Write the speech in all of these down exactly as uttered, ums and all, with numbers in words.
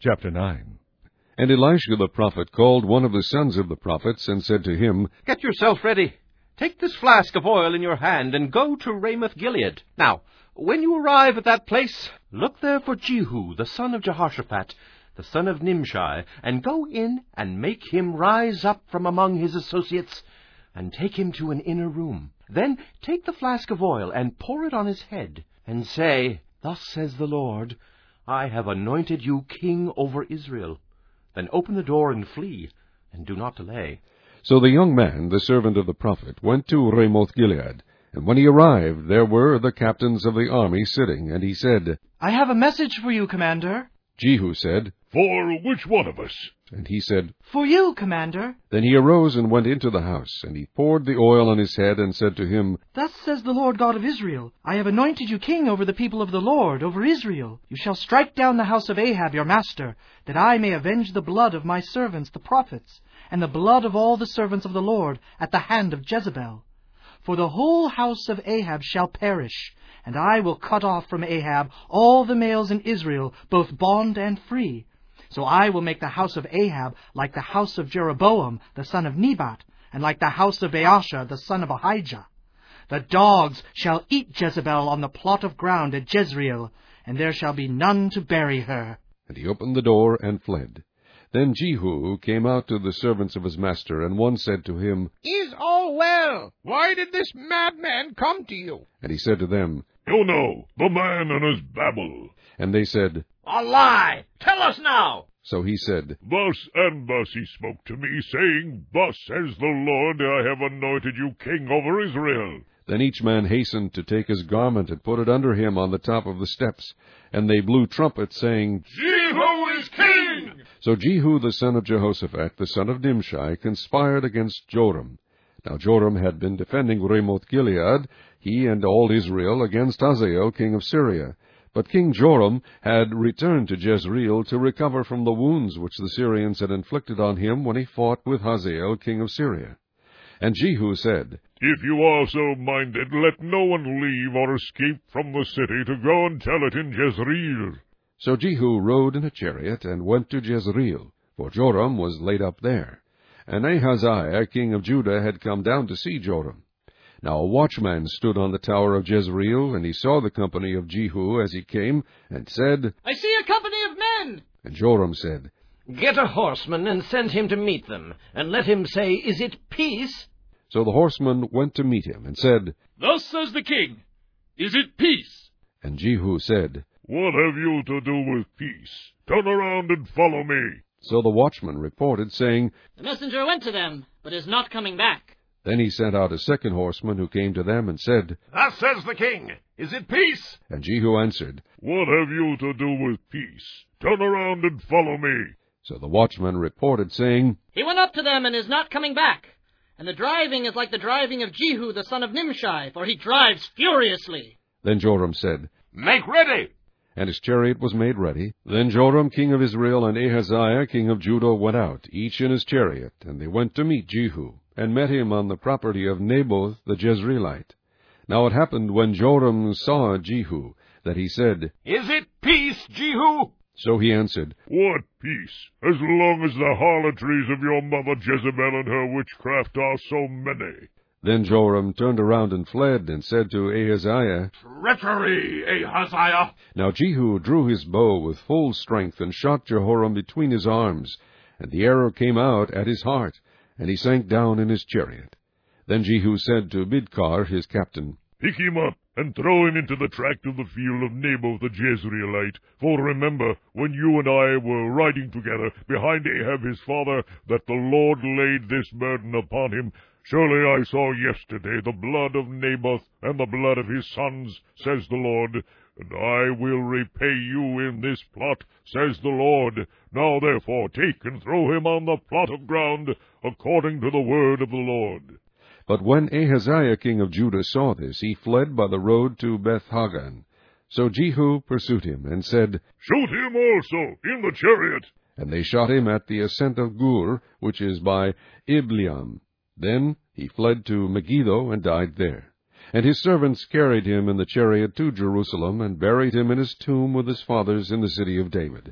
Chapter nine. And Elisha the prophet called one of the sons of the prophets, and said to him, Get yourself ready. Take this flask of oil in your hand, and go to Ramoth-Gilead. Now, when you arrive at that place, look there for Jehu, the son of Jehoshaphat, the son of Nimshi, and go in and make him rise up from among his associates, and take him to an inner room. Then take the flask of oil, and pour it on his head, and say, Thus says the Lord, I have anointed you king over Israel. Then open the door and flee, and do not delay. So the young man, the servant of the prophet, went to Ramoth-Gilead. And when he arrived, there were the captains of the army sitting, and he said, I have a message for you, Commander. Jehu said, For which one of us? And he said, For you, Commander. Then he arose and went into the house, and he poured the oil on his head, and said to him, Thus says the Lord God of Israel, I have anointed you king over the people of the Lord, over Israel. You shall strike down the house of Ahab your master, that I may avenge the blood of my servants the prophets, and the blood of all the servants of the Lord at the hand of Jezebel. For the whole house of Ahab shall perish, and I will cut off from Ahab all the males in Israel, both bond and free. So I will make the house of Ahab like the house of Jeroboam the son of Nebat, and like the house of Baasha the son of Ahijah. The dogs shall eat Jezebel on the plot of ground at Jezreel, and there shall be none to bury her. And he opened the door and fled. Then Jehu came out to the servants of his master, and one said to him, Is all well? Why did this madman come to you? And he said to them, You know, the man and his babble. And they said, A lie! Tell us now! So he said, Thus and thus he spoke to me, saying, Thus says the Lord, I have anointed you king over Israel. Then each man hastened to take his garment and put it under him on the top of the steps. And they blew trumpets, saying, Jehu is king! So Jehu the son of Jehoshaphat, the son of Nimshi, conspired against Joram. Now Joram had been defending Ramoth-Gilead, he and all Israel, against Hazael king of Syria. But King Joram had returned to Jezreel to recover from the wounds which the Syrians had inflicted on him when he fought with Hazael king of Syria. And Jehu said, If you are so minded, let no one leave or escape from the city to go and tell it in Jezreel. So Jehu rode in a chariot and went to Jezreel, for Joram was laid up there. And Ahaziah king of Judah had come down to see Joram. Now a watchman stood on the tower of Jezreel, and he saw the company of Jehu as he came, and said, I see a company of men. And Joram said, Get a horseman and send him to meet them, and let him say, Is it peace? So the horseman went to meet him, and said, Thus says the king, Is it peace? And Jehu said, What have you to do with peace? Turn around and follow me. So the watchman reported, saying, The messenger went to them, but is not coming back. Then he sent out a second horseman, who came to them, and said, Thus says the king, Is it peace? And Jehu answered, What have you to do with peace? Turn around and follow me. So the watchman reported, saying, He went up to them and is not coming back. And the driving is like the driving of Jehu the son of Nimshi, for he drives furiously. Then Joram said, Make ready. And his chariot was made ready. Then Joram king of Israel and Ahaziah king of Judah went out, each in his chariot, and they went to meet Jehu, and met him on the property of Naboth the Jezreelite. Now it happened, when Joram saw Jehu, that he said, Is it peace, Jehu? So he answered, What peace, as long as the harlotries of your mother Jezebel and her witchcraft are so many? Then Joram turned around and fled, and said to Ahaziah, Treachery, Ahaziah. Now Jehu drew his bow with full strength, and shot Jehoram between his arms, and the arrow came out at his heart, and he sank down in his chariot. Then Jehu said to Bidkar his captain, Pick him up, and throw him into the tract of the field of Naboth the Jezreelite. For remember, when you and I were riding together behind Ahab his father, that the Lord laid this burden upon him. Surely I saw yesterday the blood of Naboth and the blood of his sons, says the Lord, and I will repay you in this plot, says the Lord. Now therefore take and throw him on the plot of ground, according to the word of the Lord. But when Ahaziah king of Judah saw this, he fled by the road to Beth-Hagan. So Jehu pursued him, and said, Shoot him also in the chariot. And they shot him at the ascent of Gur, which is by Ibleam. Then he fled to Megiddo, and died there. And his servants carried him in the chariot to Jerusalem, and buried him in his tomb with his fathers in the city of David.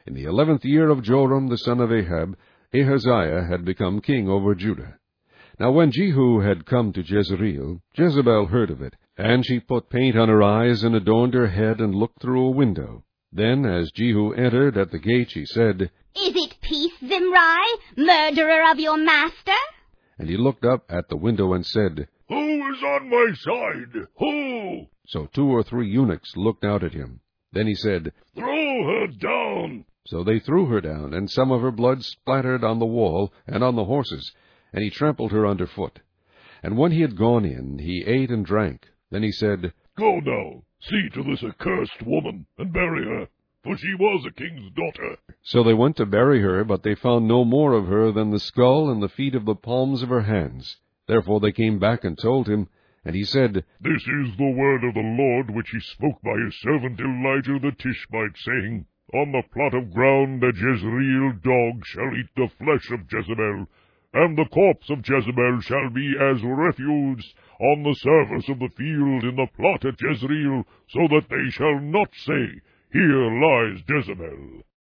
In the eleventh year of Joram the son of Ahab, Ahaziah had become king over Judah. Now when Jehu had come to Jezreel, Jezebel heard of it, and she put paint on her eyes, and adorned her head, and looked through a window. Then, as Jehu entered at the gate, she said, Is it peace, Zimri, murderer of your master? And he looked up at the window and said, Who is on my side? Who? So two or three eunuchs looked out at him. Then he said, Throw her down. So they threw her down, and some of her blood splattered on the wall and on the horses, and he trampled her under foot. And when he had gone in, he ate and drank. Then he said, Go now, see to this accursed woman, and bury her, for she was a king's daughter. So they went to bury her, but they found no more of her than the skull and the feet of the palms of her hands. Therefore they came back and told him, and he said, This is the word of the Lord which he spoke by his servant Elijah the Tishbite, saying, On the plot of ground the Jezreel dog shall eat the flesh of Jezebel, and the corpse of Jezebel shall be as refuse on the surface of the field in the plot at Jezreel, so that they shall not say, Here lies Jezebel.